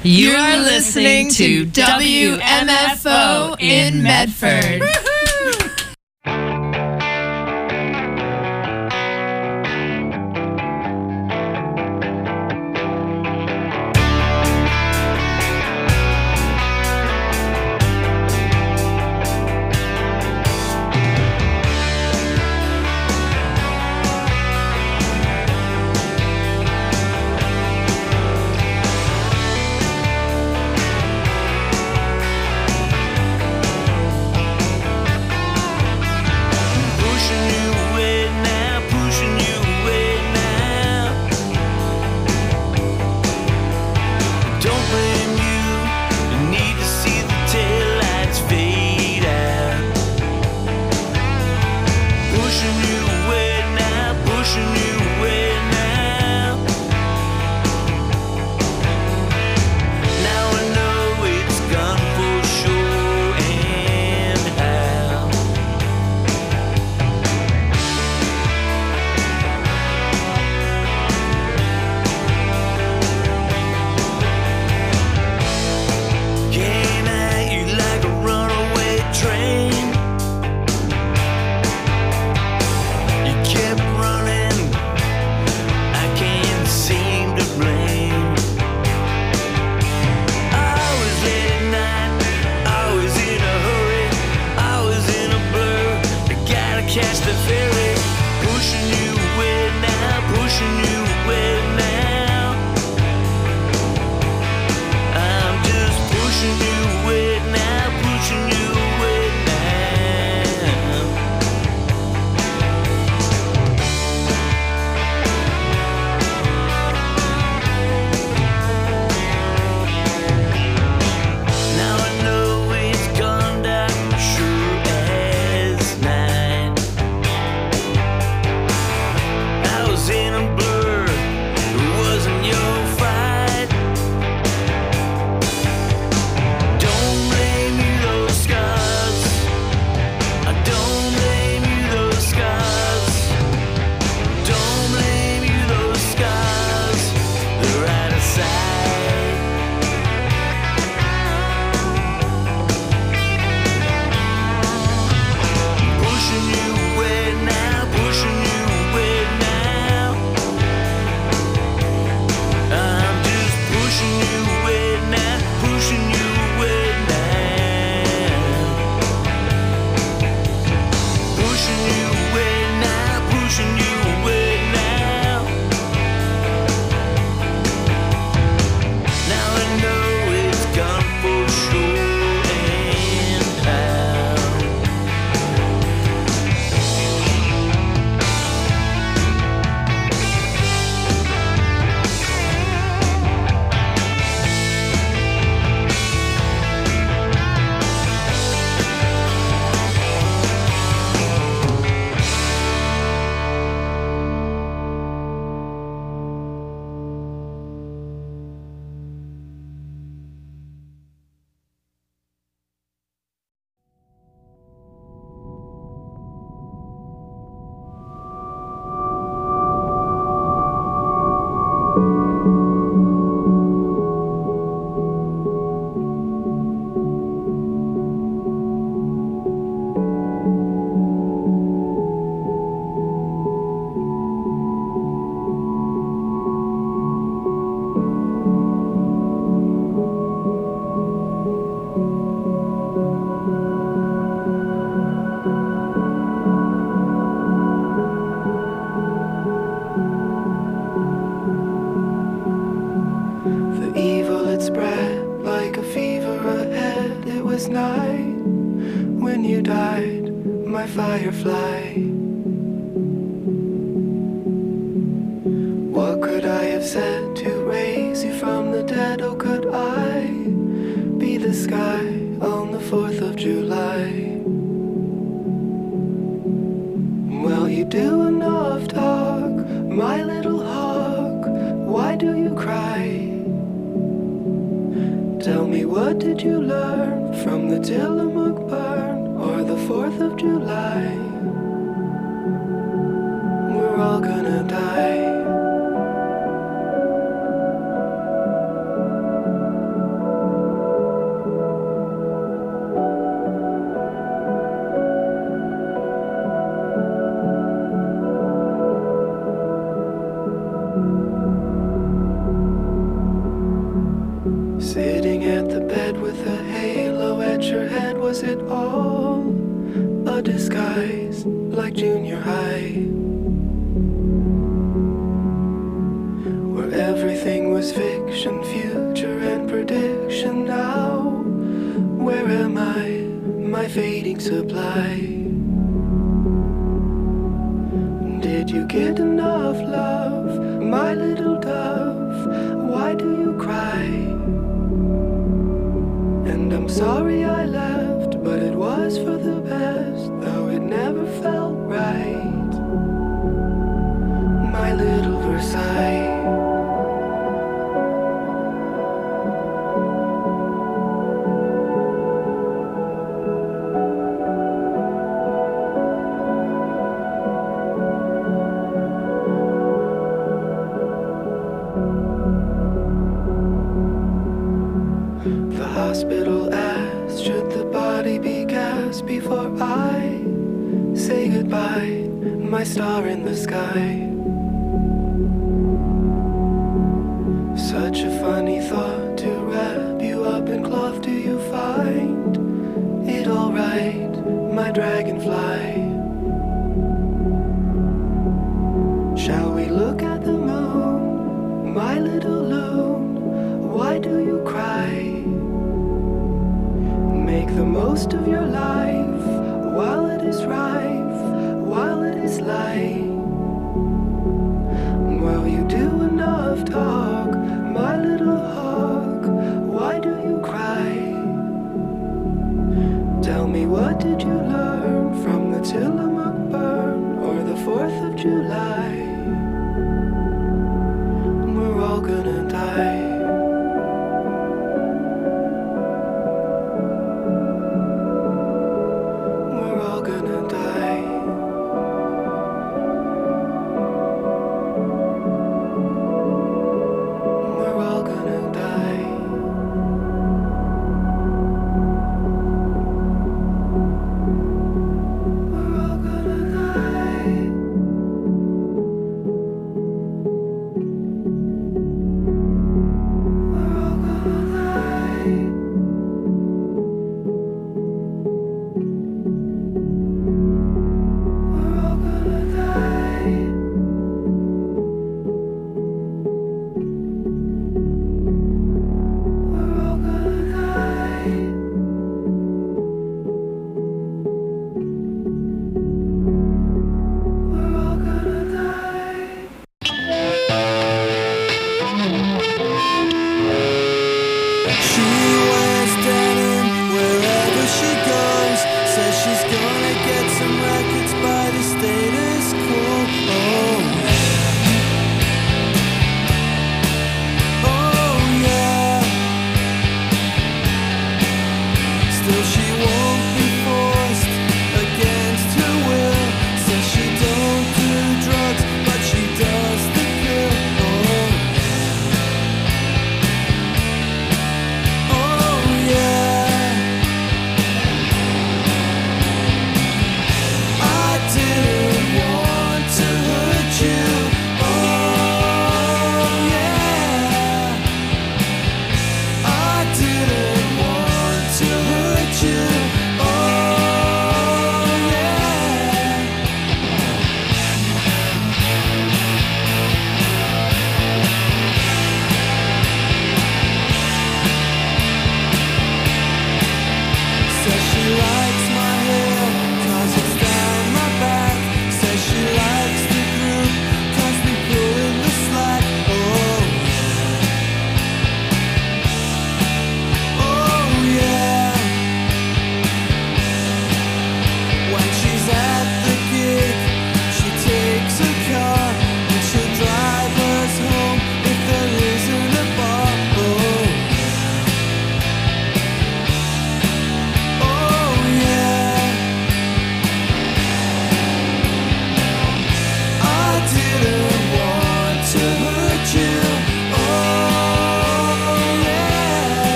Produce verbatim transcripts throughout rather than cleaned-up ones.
You are listening to W M F O in Medford. at the bed with a halo at your head. Was it all a disguise, like junior high, where everything was fiction, future and prediction? Now, where am I, my fading supply? Did you get enough love, my little dove? Why do you cry? And I'm sorry I left, but it was for the best, though it never felt right. My little Versailles. The hospital asked, should the body be gassed before I say goodbye, my star in the sky? Such a funny thought to wrap you up in cloth. Do you find it alright, my dragonfly? Shall we look at the moon, my little loon? Why do you cry? Make the most of your life while it is rife, while it is light. While you do enough talk, my little hawk, why do you cry? Tell me, what did you learn from the Tillamook burn or the fourth of July? We're all gonna die. We're all gonna die.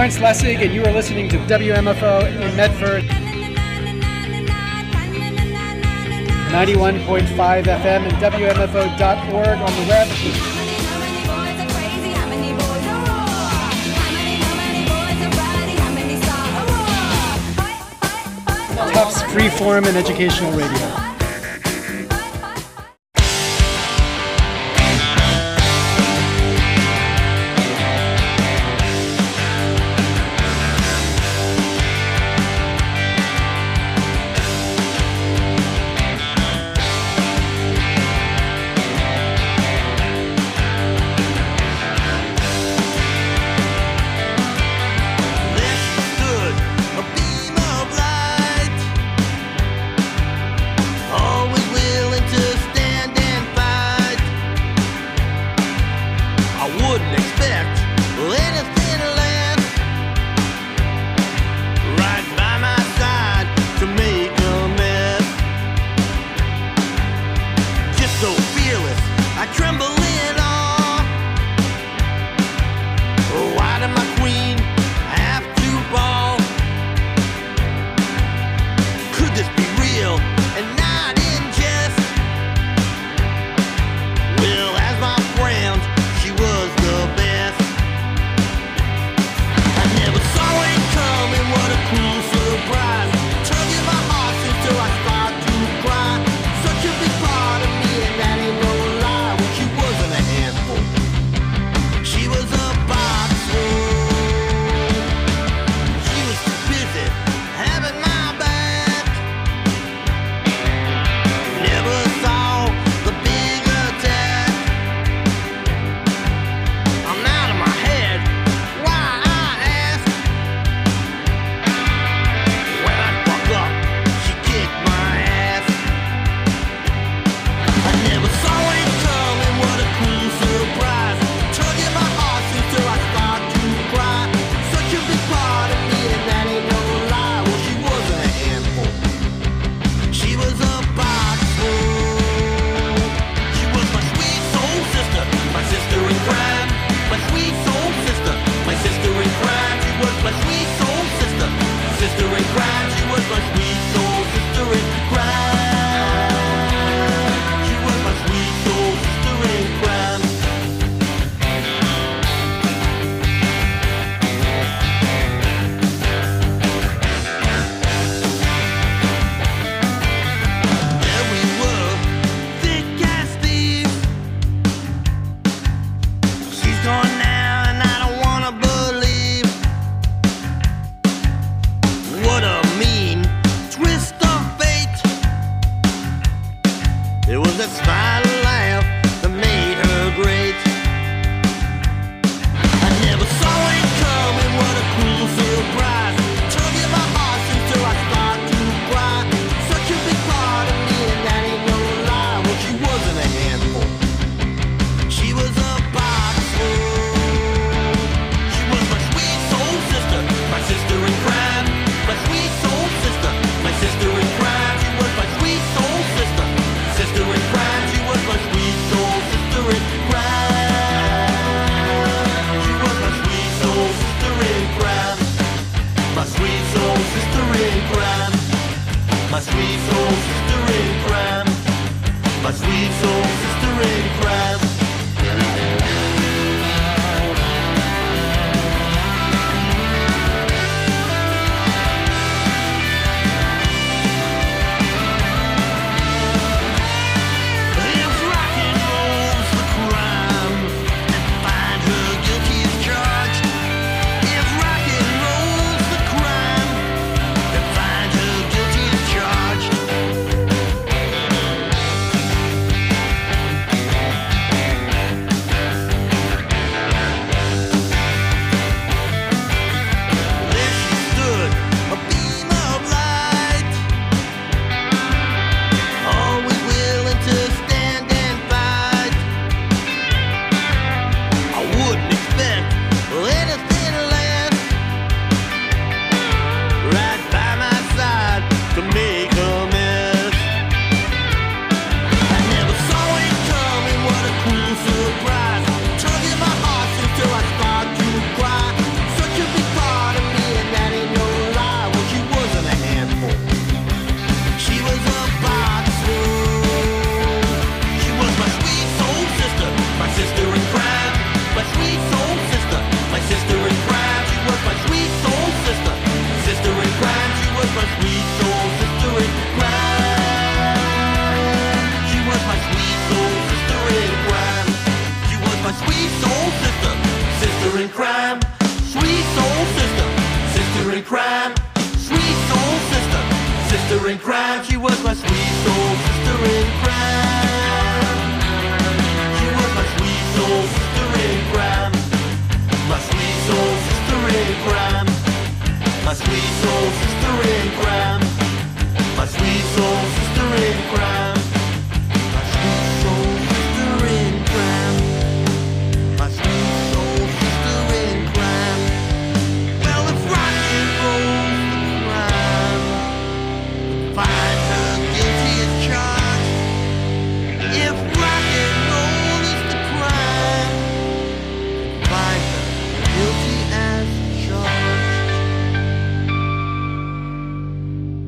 Lawrence Lessig, and you are listening to W M F O in Medford. ninety-one point five F M and W M F O dot org on the web. Tufts Freeform and Educational Radio. sister in crime. She was my sweet soul sister in crime. She was my sweet soul sister in crime. My sweet soul sister in crime. My sweet soul sister in crime. My sweet soul sister in crime. My sweet soul sister in crime. My sweet soul sister in crime. Well, if rock and roll's the crime, find her guilty as charged. If rock and roll is the crime, find her guilty as charged.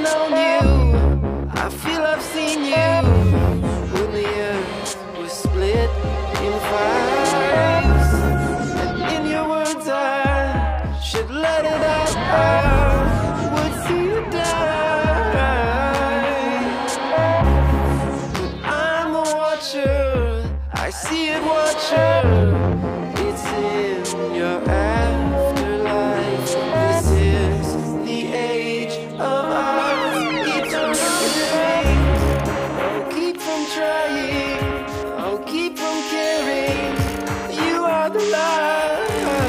known you, I feel I've seen you. When the earth was split in fives, and in your words I should let it out. I would see you die. But I'm the watcher, I see it, watcher. It's in your afterlife. This is the age of our eternal living. I'll keep from trying, I'll keep from caring. You are the light.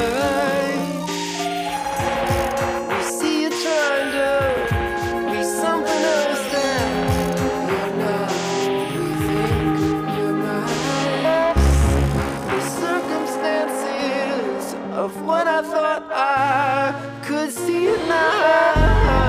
We see you trying to be something else that you're not. We think you're nice. The circumstances of what I thought I could see it now.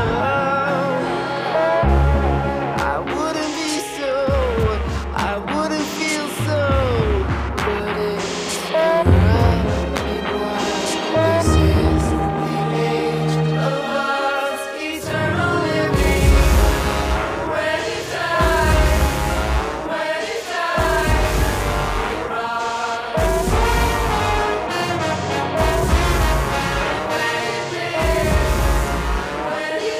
I wouldn't be so, I wouldn't feel so, but it's alright. This is the age of us, eternal living. When you die, when you die, you rise. When you live, when you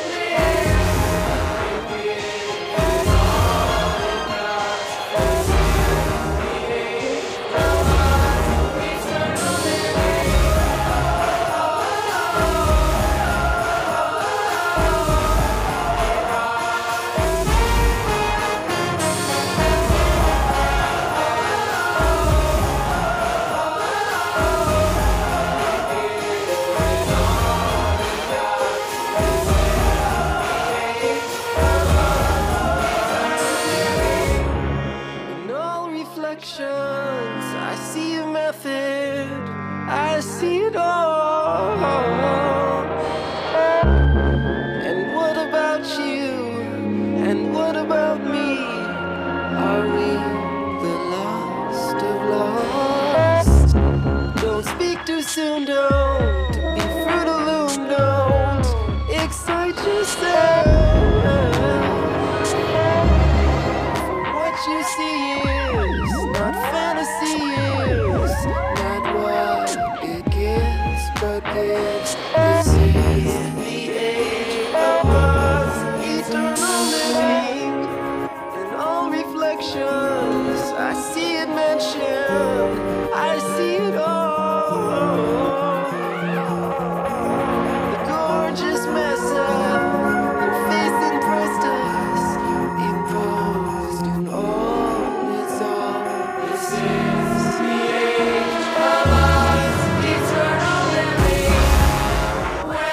in all reflections, I see a method, I see it all. And what about you? And what about me? Are we the lost of lost? Don't speak too soon, don't be fruit of loom, don't excite yourself. What you see is not fantasy, is not what it gives, but gives. This is the age of us, eternal living. In all reflections, I see it mentioned, I see it all. The gorgeous mess up your face impressed us, imposed in all its all. This is the age of us, eternal living. When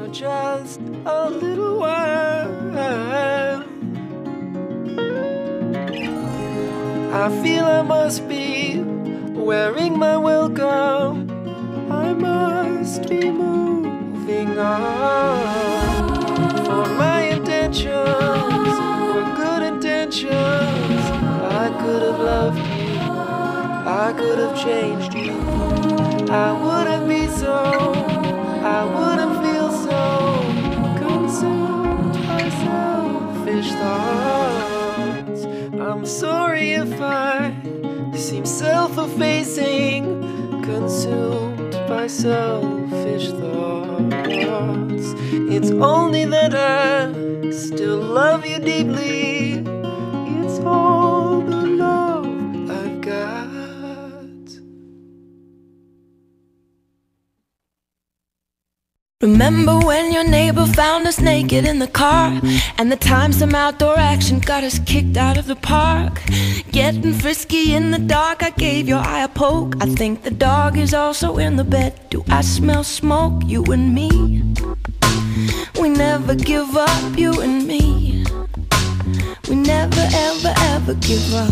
for just a little while. I feel I must be wearing my welcome. I must be moving on. For my intentions were good intentions. I could have loved you, I could have changed you. I wouldn't be so, I wouldn't feel so consumed by selfish thoughts. I'm sorry if I seem self-effacing, consumed by selfish thoughts. It's only that I still love you deeply. It's all the love I've got. Remember when your neighbor found us naked in the car, and the time some outdoor action got us kicked out of the park? Getting frisky in the dark, I gave your eye a poke. I think the dog is also in the bed. Do I smell smoke? You and me, we never give up, you and me. We never ever ever give up.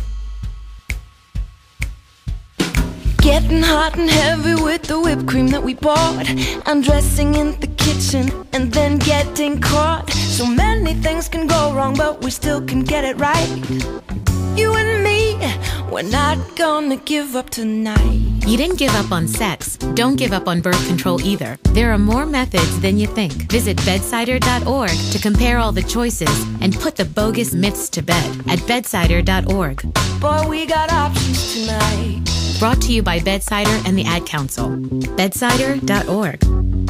Getting hot and heavy with the whipped cream that we bought, undressing in the kitchen and then getting caught. So many things can go wrong, but we still can get it right. You and me, we're not gonna give up tonight. You didn't give up on sex. Don't give up on birth control either. There are more methods than you think. Visit bedsider dot org to compare all the choices and put the bogus myths to bed at bedsider dot org. Boy, we got options tonight. Brought to you by Bedsider and the Ad Council. bedsider dot org.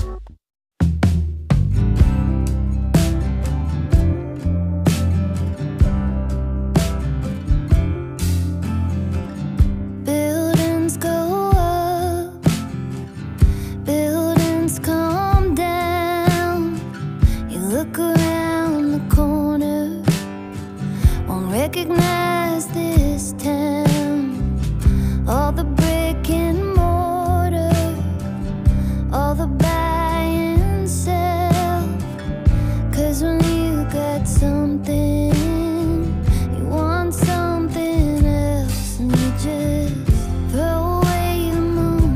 Buildings go up, buildings come down. You look around the corner, won't recognize this town. All the brick and mortar, all the buy and sell. 'Cause when you got something, you want something else, and you just throw away the moon,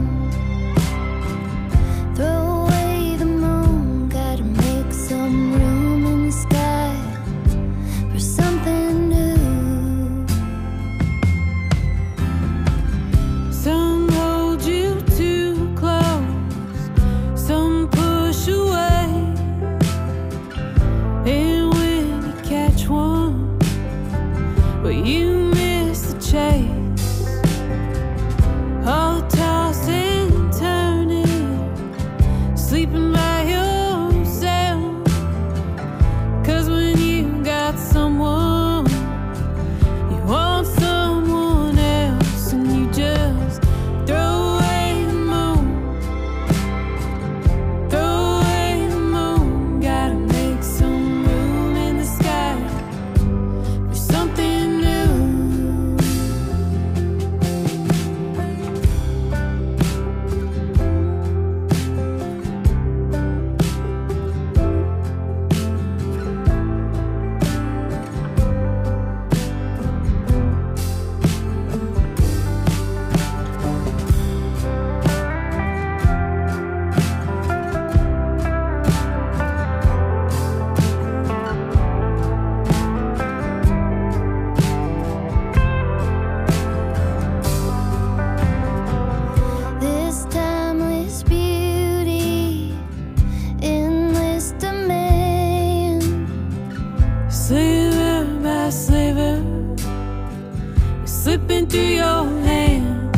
throw away the moon. Gotta make some room in the sky for something new. Some hold you too close, some push away. And when you catch one, well, you miss the chase. All tossing and turning, sleeping by yourself. 'Cause when you got someone, you want someone else, and you just throw away the moon, throw away the moon. Gotta make some room in the sky for something new. This timeless beauty, endless demand. Sliver by sliver, slipping through your hands.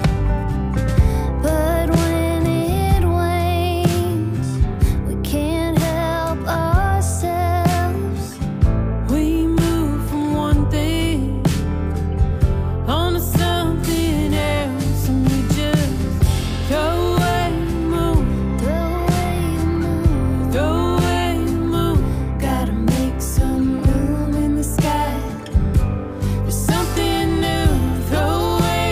But when it wanes, we can't help ourselves. We move from one thing onto something else, and we just throw away the moon, throw away the moon, throw away the moon. Gotta make some room in the sky for something new. Throw away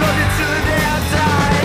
love you till the day I die.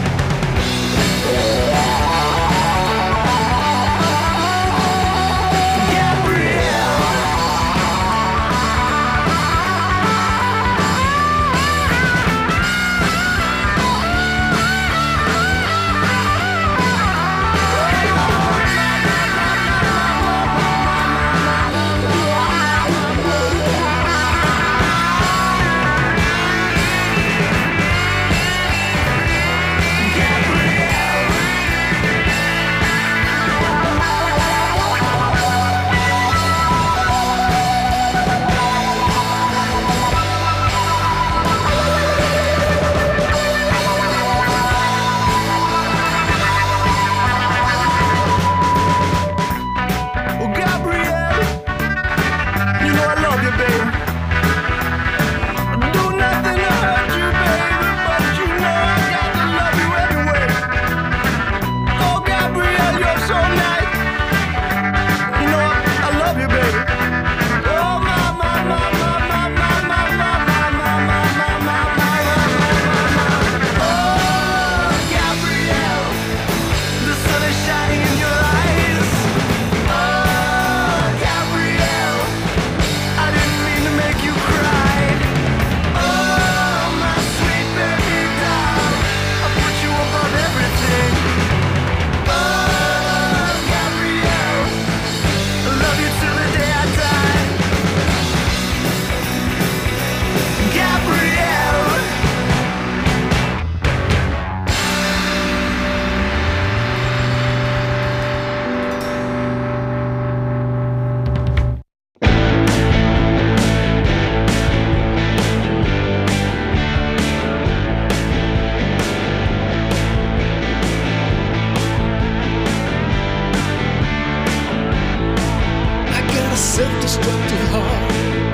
self-destructive heart,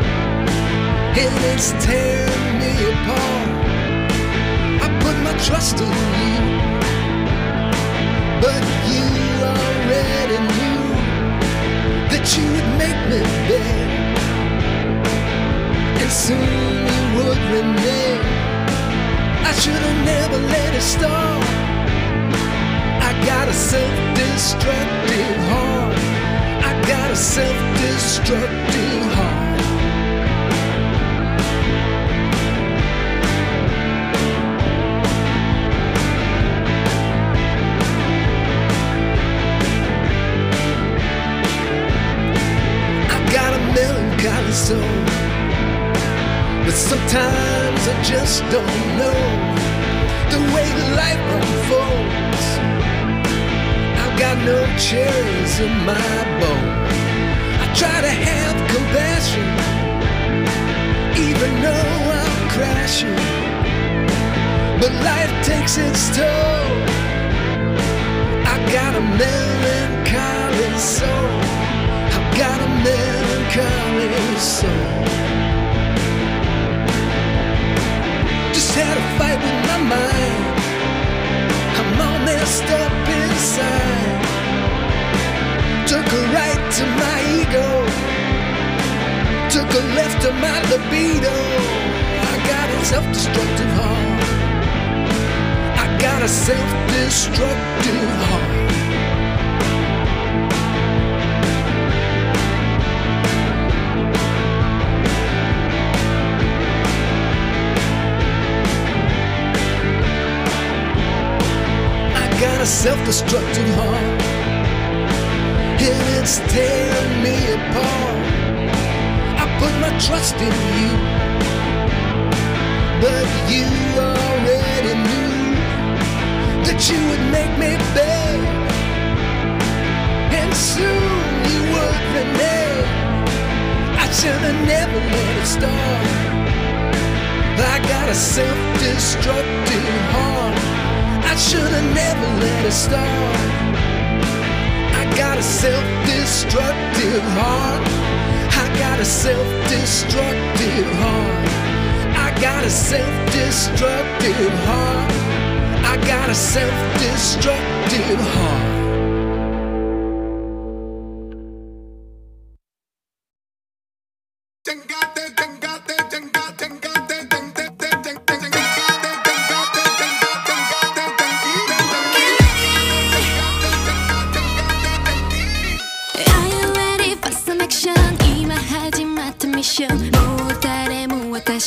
and it's tearing me apart. I put my trust in you, but you already knew that you would make me beg, and soon you would renege. I should have never let it start. I got a self-destructive heart. I got a self-destructive heart. I got a melancholy soul, but sometimes I just don't know the way that life unfolds. I've got no cherries in my bowl. I try to have compassion, even though I'm crashing, but life takes its toll. I got a melancholy soul. I've got a melancholy soul. Just had a fight with my mind. I'm all messed up inside. Took a right to my ego, took a left to my libido. I got a self-destructive heart. I got a self-destructive heart. Got a self-destructive heart, and it's tearing me apart. I put my trust in you, but you already knew that you would make me beg, and soon you would renege. I should have never let it start. I got a self-destructive heart. I should have never let it start. I got a self-destructive heart. I got a self-destructive heart. I got a self-destructive heart. I got a self-destructive heart.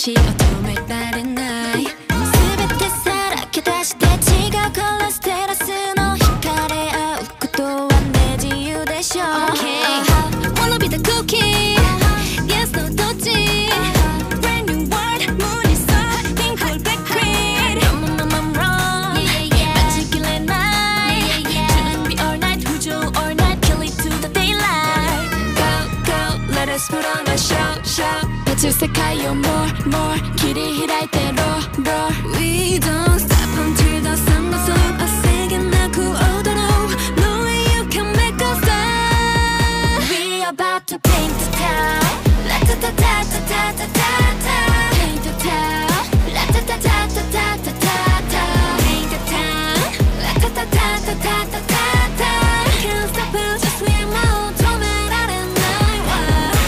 足を止められない全てさらけ出して違うカラーステラスの惹かれ合うことはね自由でしょ Okay Wanna be the cookie Yes no どっち Brand new world 無理さ Pink or black green I'm I'm wrong 待ちきれない準備 all night 不条 all night Kill it to the daylight Go go Let us put on a show show 別世界を more more 切り開いて roll roll We don't stop until the sun goes up 焦げなく踊ろう No way you can make us stop We about to paint the town La ta ta ta ta ta ta ta ta Paint the town La ta ta ta ta ta ta ta ta Paint the town La ta ta ta ta ta ta ta ta Can't stop us just we more 止められないわ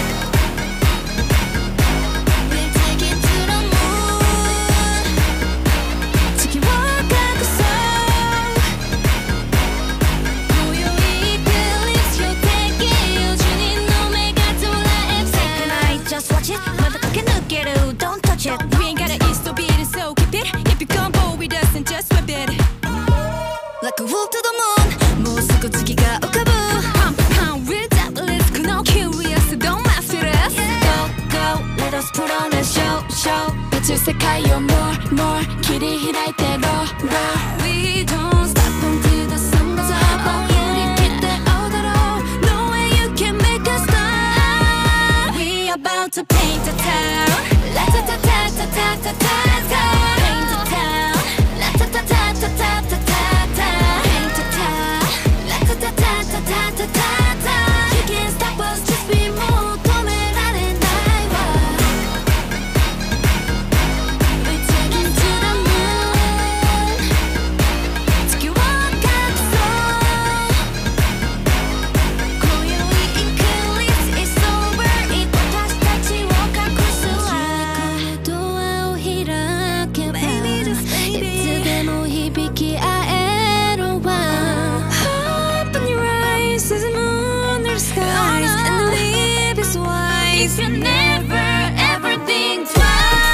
We take it to the moon 地球を隠そう今宵 Please you take it 十人の目が捉えて Second night just watch it まだ駆け抜ける Don't touch it We ain't gotta east to beat it so keep it If you come bold with us and just whip it Like a wolf to the moon もうすぐ月が浮かぶ Pump pump with that risk No curious don't mess with us Go go let us put on a show show 別世界を more more 切り開いて roll roll We don't stop until the sun goes up 振り切って踊ろう No way you can make us stop We about to paint the town La ta ta ta ta ta ta ta ta Paint the town La ta ta ta ta ta ta ta ta Paint the town La ta ta ta ta ta ta ta ta You can't stop us just be more 止められないわ We take it to the moon 月を隠そう今宵 Eclipse is over It 私たちを隠すわドアを開けばいつでも響き合えるわ Open your eyes to the moon or skies And live is wise If you never ever think twice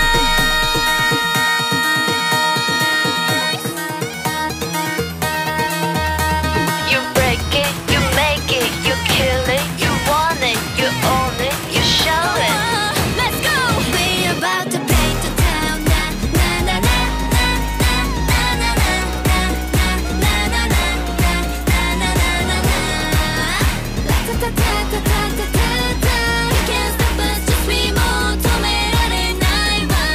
You break it, you make it, you kill it, you want it, you own it, you show it. Let's go! We about to paint the town. Na na na na na na na na na na na na na na na na na. La ta ta ta ta ta ta ta ta. You can't stop us, just we more 止められないわ。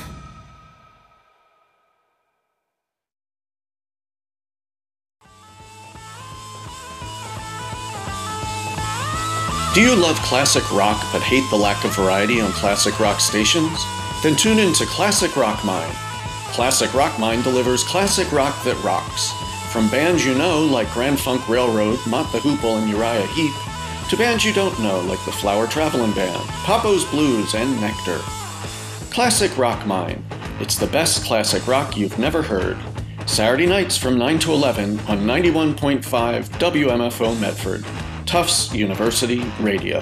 Do you love classic rock but hate the lack of variety on classic rock stations? Then tune in to Classic Rock Mine. Classic Rock Mine delivers classic rock that rocks. From bands you know like Grand Funk Railroad, Mott the Hoople, and Uriah Heep, to bands you don't know like the Flower Travelin' Band, Papo's Blues, and Nectar. Classic Rock Mine. It's the best classic rock you've never heard. Saturday nights from nine to eleven on ninety-one point five W M F O Medford. Tufts University Radio.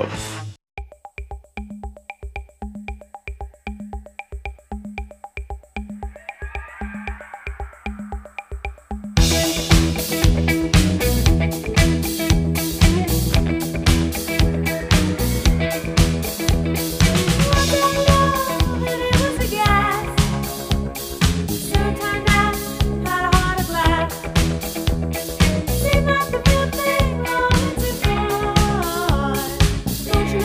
Don't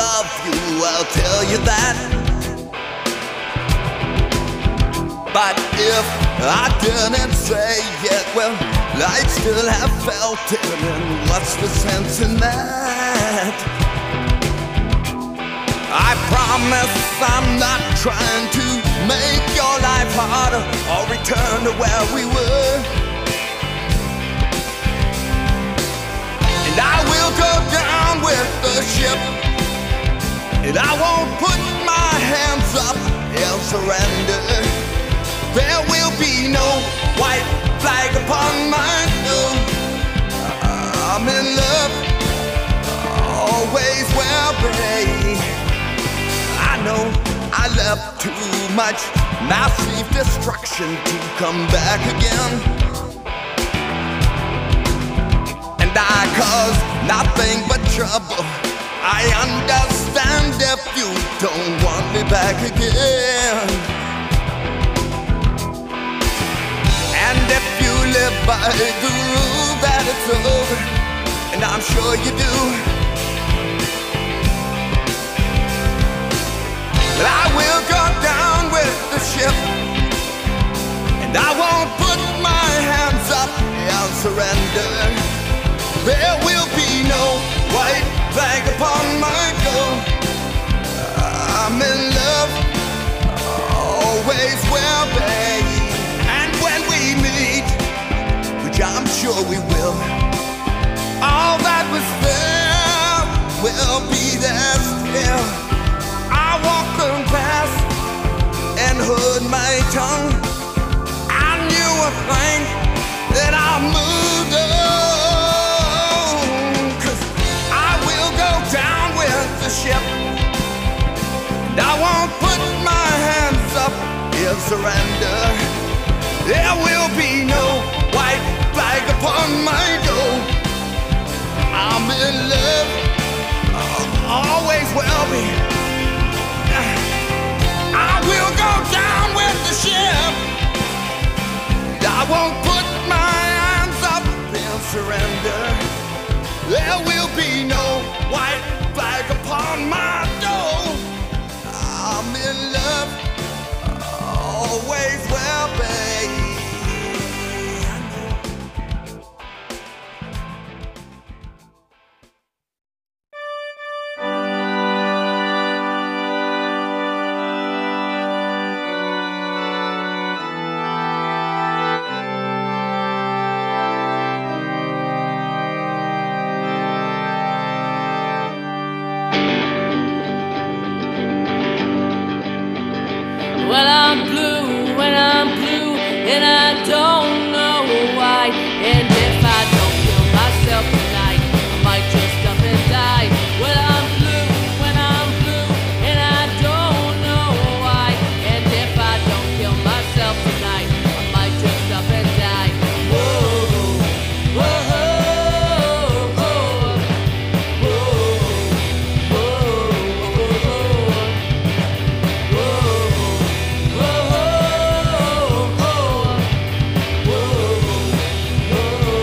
love you, I'll tell you that. But if I didn't say it, well, I'd still have felt it, and what's the sense in that? I promise I'm not trying to make your life harder or return to where we were. And I will go down with the ship, and I won't put my hands up and surrender. There will be no white flag upon my door. I'm in love, always will be. I know I left too much massive destruction to come back again. And I caused nothing but trouble. I understand if you don't want me back again. And if you live by the rule that it's over, and I'm sure you do, but I will go down with the ship, and I won't put my hands up and surrender. There will be no white flag upon my door. I'm in love, always will be. And when we meet, which I'm sure we will, all that was there will be there still. I walked past and heard my tongue. I knew a thing that I moved on. 'Cause I will go down with the ship, and I won't put my hands up in surrender. There will be no white flag upon my door. I'm in love, always will be. I will go down with the ship. I won't put my hands up and surrender. There will be no white flag upon my door. I'm in love, always will be. Well, I'm blue, and I'm blue, and I don't know why. And if I don't kill myself tonight, I might just up and die. Well, I'm blue, and I'm blue, and I don't know why. And if I don't kill myself tonight, I might just up and die. Whoa, whoa, whoa, whoa, whoa, whoa.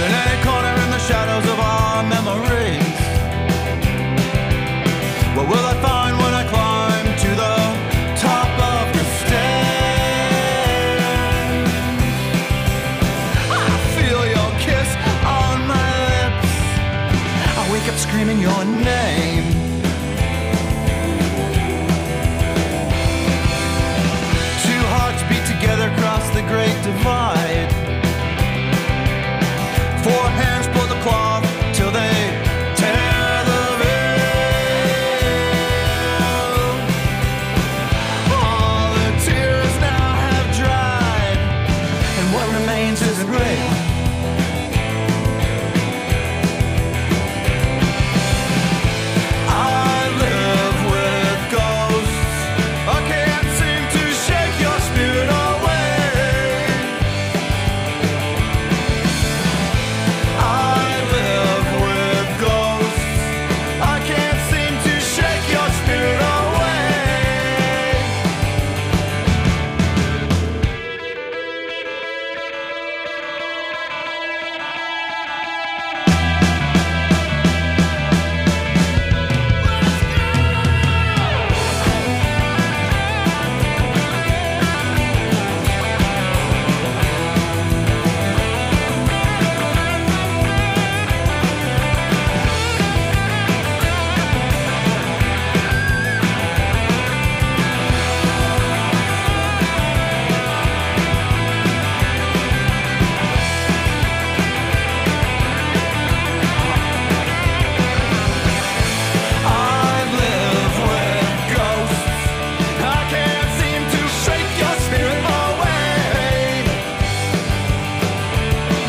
in any corner in the shadows of our memories. What will I find when I climb to the top of the stairs? I feel your kiss on my lips. I wake up screaming your name. Two hearts beat together across the great divide.